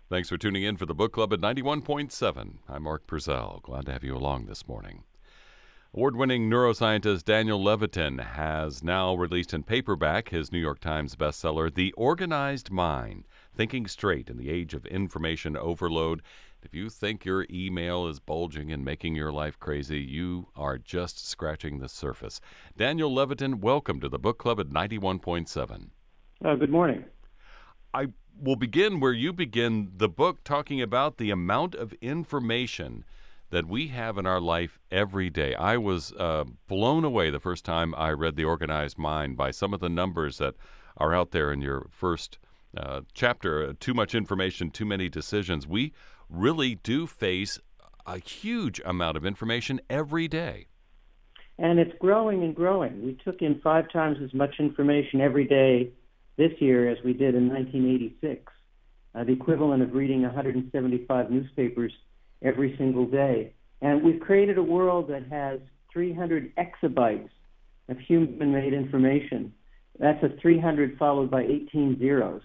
Thanks for tuning in for the Book Club at 91.7. I'm Mark Purcell. Glad to have you along this morning. Award-winning neuroscientist Daniel Levitin has now released in paperback his New York Times bestseller, The Organized Mind, Thinking Straight in the Age of Information Overload. If you think your email is bulging and making your life crazy, you are just scratching the surface. Daniel Levitin, welcome to the Book Club at 91.7. Good morning. I will begin where you begin the book, talking about the amount of information that we have in our life every day. I was blown away the first time I read The Organized Mind by some of the numbers that are out there in your first chapter, Too Much Information, Too Many Decisions. We really do face a huge amount of information every day. And it's growing and growing. We took in 5 times as much information every day this year as we did in 1986, the equivalent of reading 175 newspapers every single day. And we've created a world that has 300 exabytes of human-made information. That's a 300 followed by 18 zeros.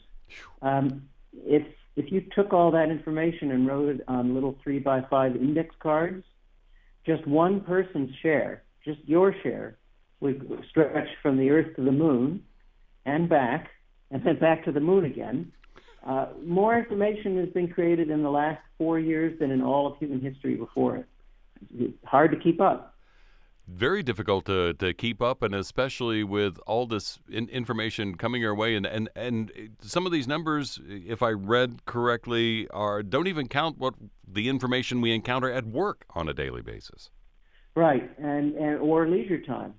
If you took all that information and wrote it on little 3x5 index cards, just one person's share, just your share, would stretch from the Earth to the Moon and back, and then back to the Moon again. More information has been created in the last 4 years than in all of human history before it. It's hard to keep up. Very difficult to keep up, and especially with all this information coming our way. And some of these numbers, if I read correctly, don't even count what the information we encounter at work on a daily basis. Right, and or leisure time.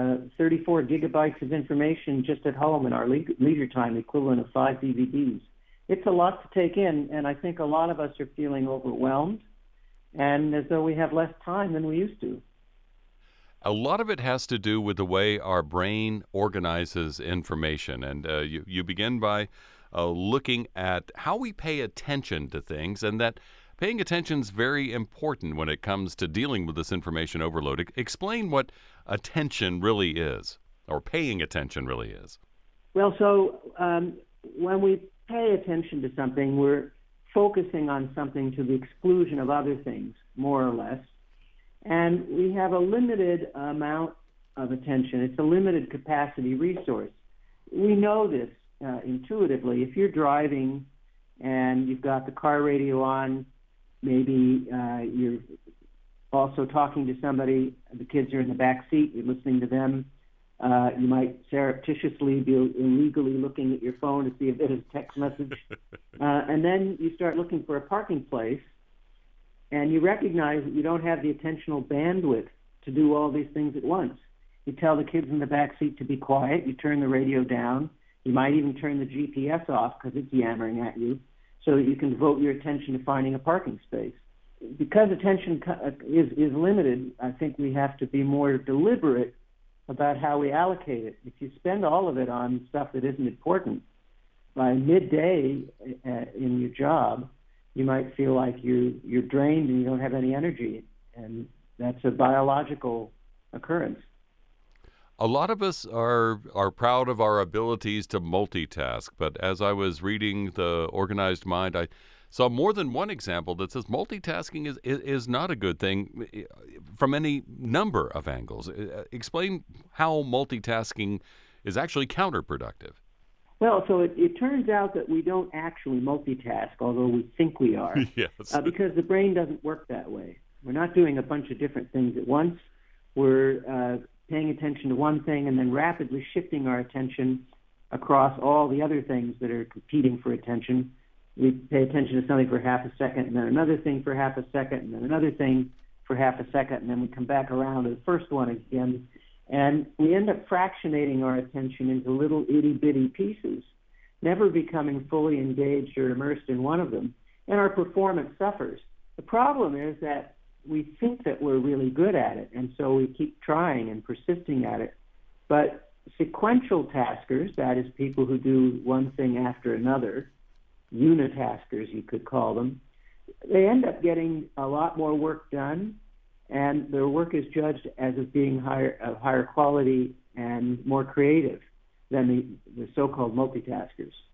34 gigabytes of information just at home in our leisure time, the equivalent of 5 DVDs. It's a lot to take in, and I think a lot of us are feeling overwhelmed and as though we have less time than we used to. A lot of it has to do with the way our brain organizes information, and you begin by looking at how we pay attention to things, and that paying attention is very important when it comes to dealing with this information overload. Explain what attention really is, or paying attention really is. Well, so when we pay attention to something, we're focusing on something to the exclusion of other things, more or less. And we have a limited amount of attention. It's a limited capacity resource. We know this intuitively. If you're driving and you've got the car radio on, maybe you're also talking to somebody, the kids are in the back seat, you're listening to them. You might surreptitiously be illegally looking at your phone to see if it is a text message. And then you start looking for a parking place, and you recognize that you don't have the attentional bandwidth to do all these things at once. You tell the kids in the back seat to be quiet, you turn the radio down, you might even turn the GPS off because it's yammering at you, so that you can devote your attention to finding a parking space. Because attention is limited, I think we have to be more deliberate about how we allocate it. If you spend all of it on stuff that isn't important, by midday in your job, you might feel like you're drained and you don't have any energy, and that's a biological occurrence. A lot of us are proud of our abilities to multitask, but as I was reading The Organized Mind, I saw more than one example that says multitasking is not a good thing from any number of angles. Explain how multitasking is actually counterproductive. Well, so it turns out that we don't actually multitask, although we think we are, Yes. Because the brain doesn't work that way. We're not doing a bunch of different things at once. We're paying attention to one thing and then rapidly shifting our attention across all the other things that are competing for attention. We pay attention to something for half a second, and then another thing for half a second, and then another thing for half a second, and then we come back around to the first one again. And we end up fractionating our attention into little itty-bitty pieces, never becoming fully engaged or immersed in one of them, and our performance suffers. The problem is that we think that we're really good at it, and so we keep trying and persisting at it. But sequential taskers, that is people who do one thing after another, unitaskers you could call them, they end up getting a lot more work done, and their work is judged as being of higher quality and more creative than the so-called multitaskers.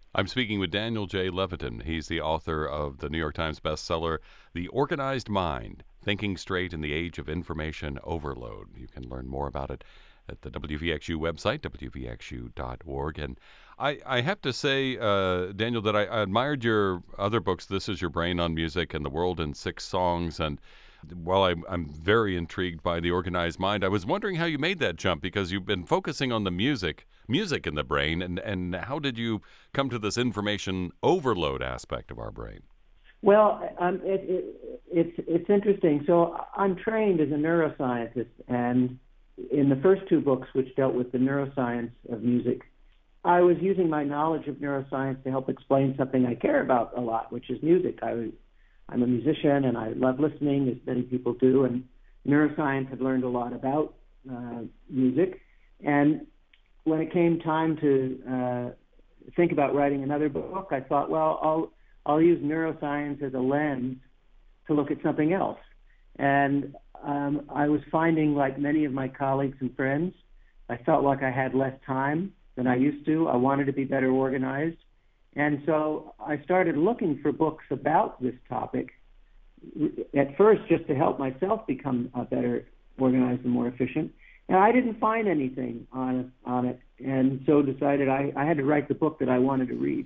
I'm speaking with Daniel J. Levitin. He's the author of the New York Times bestseller, The Organized Mind, Thinking Straight in the Age of Information Overload. You can learn more about it at the WVXU website, wvxu.org. And I have to say, Daniel, that I admired your other books, This Is Your Brain on Music and The World in Six Songs. And while I'm very intrigued by The Organized Mind, I was wondering how you made that jump, because you've been focusing on the music in the brain, and how did you come to this information overload aspect of our brain? Well, it's interesting. So I'm trained as a neuroscientist, and in the first two books, which dealt with the neuroscience of music, I was using my knowledge of neuroscience to help explain something I care about a lot, which is music. I'm a musician, and I love listening, as many people do, and neuroscience had learned a lot about music. And when it came time to think about writing another book, I thought, well, I'll use neuroscience as a lens to look at something else. And I was finding, like many of my colleagues and friends, I felt like I had less time than I used to. I wanted to be better organized. And so I started looking for books about this topic, at first just to help myself become better organized and more efficient. And I didn't find anything on it, and so decided I had to write the book that I wanted to read.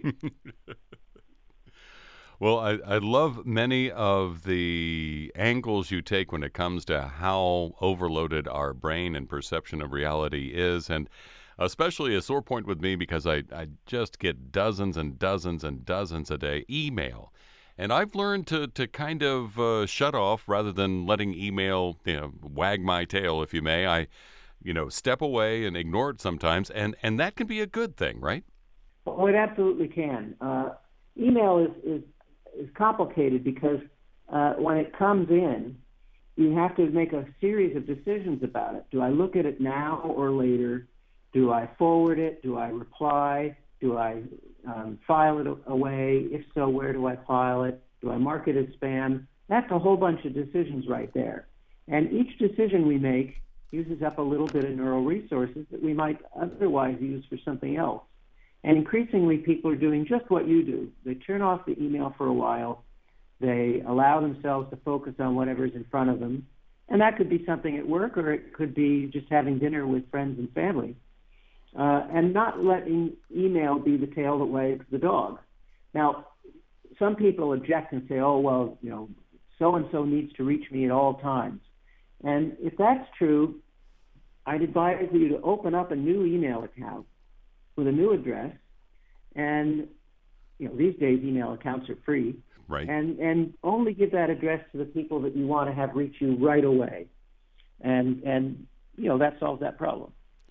Well, I love many of the angles you take when it comes to how overloaded our brain and perception of reality is, and especially a sore point with me because I just get dozens and dozens and dozens a day email. And I've learned to kind of shut off rather than letting email wag my tail, if you may. I step away and ignore it sometimes, and that can be a good thing, right? Well, it absolutely can. Email is complicated because when it comes in, you have to make a series of decisions about it. Do I look at it now or later? Do I forward it? Do I reply? Do I file it away? If so, where do I file it? Do I mark it as spam? That's a whole bunch of decisions right there. And each decision we make uses up a little bit of neural resources that we might otherwise use for something else. And increasingly, people are doing just what you do. They turn off the email for a while. They allow themselves to focus on whatever's in front of them. And that could be something at work, or it could be just having dinner with friends and family. And not letting email be the tail that wags the dog. Now, some people object and say, oh, well, so-and-so needs to reach me at all times. And if that's true, I'd advise you to open up a new email account with a new address. And, these days email accounts are free. Right. And only give that address to the people that you want to have reach you right away. And that solves that problem.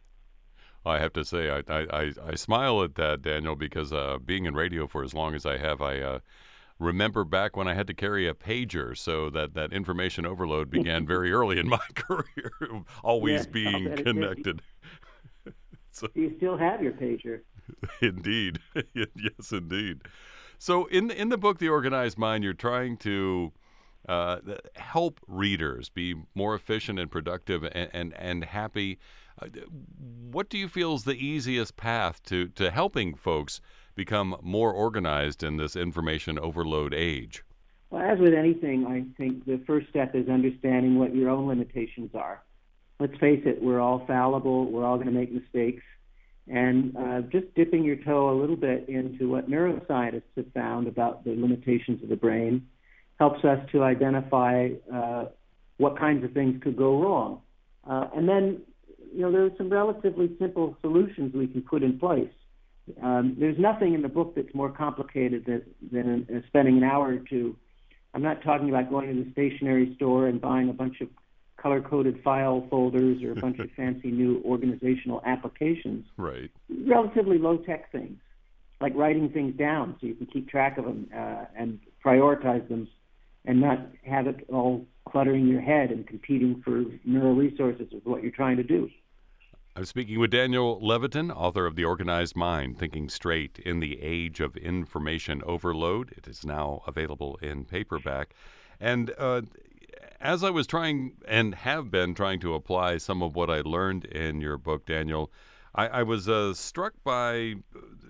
I have to say, I smile at that, Daniel, because being in radio for as long as I have, I remember back when I had to carry a pager, so that information overload began very early in my career, always being connected. So, do you still have your pager? Indeed. Yes, indeed. So in the book, The Organized Mind, you're trying to help readers be more efficient and productive and happy. What do you feel is the easiest path to helping folks become more organized in this information overload age? Well, as with anything, I think the first step is understanding what your own limitations are. Let's face it, we're all fallible. We're all going to make mistakes. And just dipping your toe a little bit into what neuroscientists have found about the limitations of the brain helps us to identify what kinds of things could go wrong. And then there are some relatively simple solutions we can put in place. There's nothing in the book that's more complicated than spending an hour or two. I'm not talking about going to the stationery store and buying a bunch of color-coded file folders or a bunch of fancy new organizational applications. Right. Relatively low-tech things, like writing things down so you can keep track of them and prioritize them and not have it all cluttering your head and competing for neural resources with what you're trying to do. I'm speaking with Daniel Levitin, author of The Organized Mind, Thinking Straight in the Age of Information Overload. It is now available in paperback. And as I was trying and have been trying to apply some of what I learned in your book, Daniel, I was struck by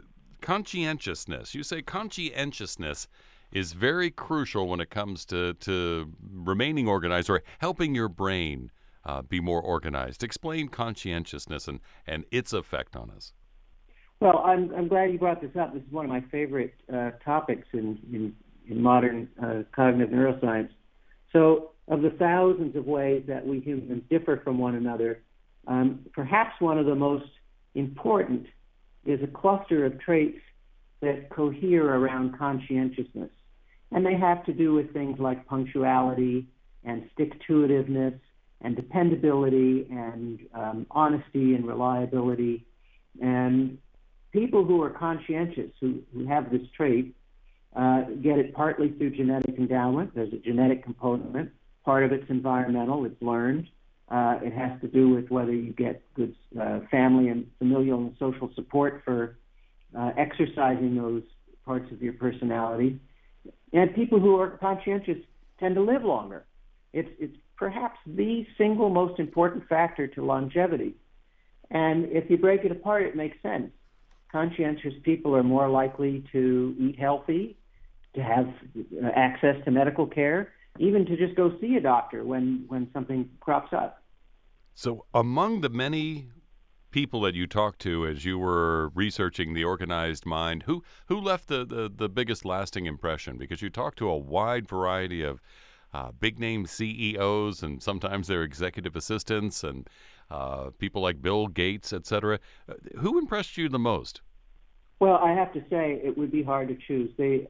conscientiousness. You say conscientiousness is very crucial when it comes to remaining organized or helping your brain be more organized. Explain conscientiousness and its effect on us. Well, I'm glad you brought this up. This is one of my favorite topics in modern cognitive neuroscience. So, of the thousands of ways that we humans differ from one another, perhaps one of the most important is a cluster of traits that cohere around conscientiousness. And they have to do with things like punctuality and stick-to-itiveness and dependability and honesty and reliability. And people who are conscientious, who have this trait, get it partly through genetic endowment. There's a genetic component. Part of it's environmental. It's learned. It has to do with whether you get good family and familial and social support for exercising those parts of your personality. And people who are conscientious tend to live longer. It's perhaps the single most important factor to longevity. And if you break it apart, it makes sense. Conscientious people are more likely to eat healthy, to have access to medical care, even to just go see a doctor when something crops up. So among the many people that you talked to as you were researching the organized mind, who left the biggest lasting impression? Because you talked to a wide variety of big-name CEOs and sometimes their executive assistants and people like Bill Gates, et cetera. Who impressed you the most? Well, I have to say it would be hard to choose.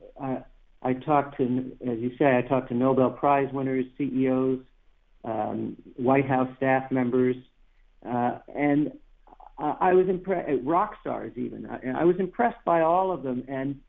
I talked to, as you say, I talked to Nobel Prize winners, CEOs, White House staff members, and I was impressed. Rock stars, even. I was impressed by all of them,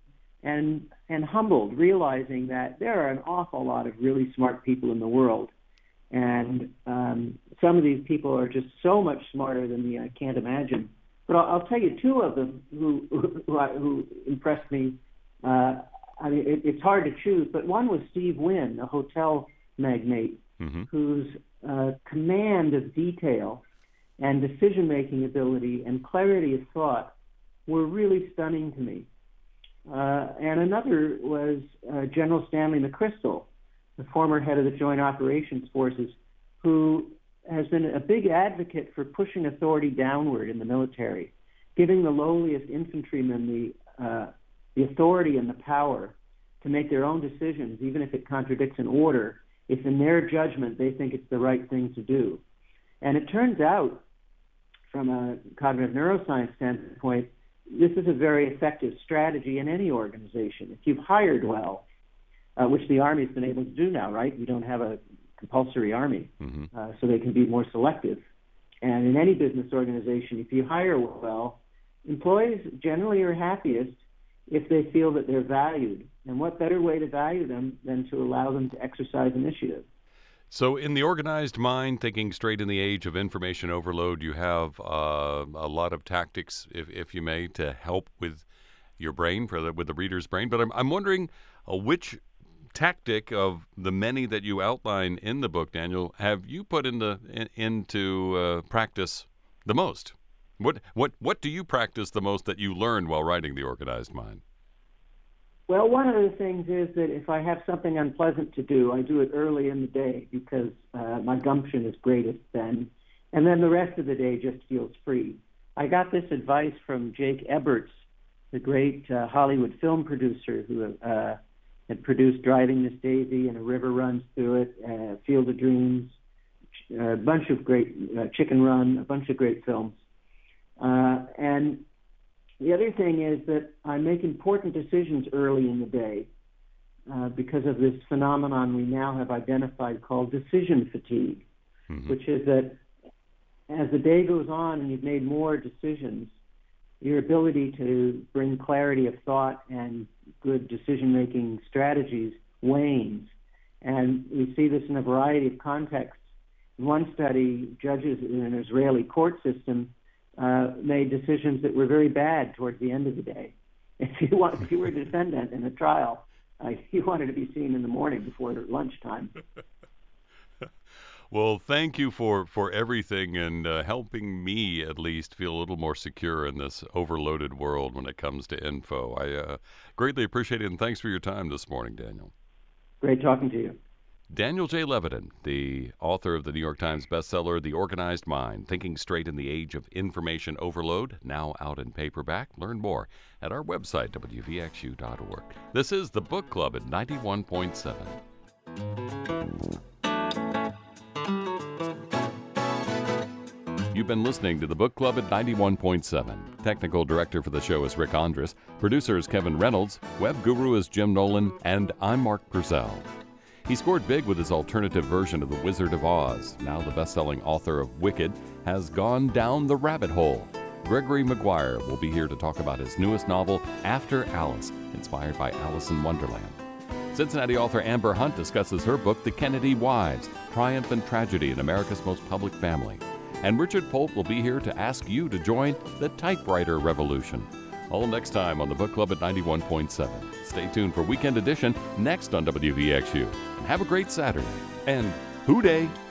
and humbled, realizing that there are an awful lot of really smart people in the world, and some of these people are just so much smarter than me I can't imagine. But I'll tell you two of them who impressed me. I mean, it's hard to choose, but one was Steve Wynn, a hotel magnate, whose command of detail and decision-making ability and clarity of thought were really stunning to me. And another was General Stanley McChrystal, the former head of the Joint Operations Forces, who has been a big advocate for pushing authority downward in the military, giving the lowliest infantrymen the authority and the power to make their own decisions, even if it contradicts an order, if in their judgment they think it's the right thing to do. And it turns out, from a cognitive neuroscience standpoint, this is a very effective strategy in any organization. If you've hired well, which the Army's been able to do now, right? We don't have a compulsory Army, so they can be more selective. And in any business organization, if you hire well, employees generally are happiest if they feel that they're valued. And what better way to value them than to allow them to exercise initiative? So in the organized mind, thinking straight in the age of information overload, you have a lot of tactics, if you may, to help with your brain, with the reader's brain. But I'm wondering which tactic of the many that you outline in the book, Daniel, have you put into practice the most? What do you practice the most that you learned while writing The Organized Mind? Well, one of the things is that if I have something unpleasant to do, I do it early in the day because my gumption is greatest then. And then the rest of the day just feels free. I got this advice from Jake Eberts, the great Hollywood film producer who had produced Driving Miss Daisy and A River Runs Through It, Field of Dreams, a bunch of great Chicken Run, a bunch of great films. And the other thing is that I make important decisions early in the day because of this phenomenon we now have identified called decision fatigue, which is that as the day goes on and you've made more decisions, your ability to bring clarity of thought and good decision-making strategies wanes. And we see this in a variety of contexts. In one study, judges in an Israeli court system made decisions that were very bad towards the end of the day. If you were a defendant in a trial, you wanted to be seen in the morning before lunchtime. Well, thank you for everything and helping me at least feel a little more secure in this overloaded world when it comes to info. I greatly appreciate it, and thanks for your time this morning, Daniel. Great talking to you. Daniel J. Levitin, the author of the New York Times bestseller, The Organized Mind, Thinking Straight in the Age of Information Overload, now out in paperback. Learn more at our website, wvxu.org. This is the Book Club at 91.7. You've been listening to the Book Club at 91.7. Technical director for the show is Rick Andres. Producer is Kevin Reynolds. Web guru is Jim Nolan. And I'm Mark Purcell. He scored big with his alternative version of The Wizard of Oz. Now the best-selling author of Wicked has gone down the rabbit hole. Gregory Maguire will be here to talk about his newest novel, After Alice, inspired by Alice in Wonderland. Cincinnati author Amber Hunt discusses her book, The Kennedy Wives, Triumph and Tragedy in America's Most Public Family. And Richard Polt will be here to ask you to join the typewriter revolution. All next time on the Book Club at 91.7. Stay tuned for Weekend Edition next on WVXU. Have a great Saturday, and hoo-day!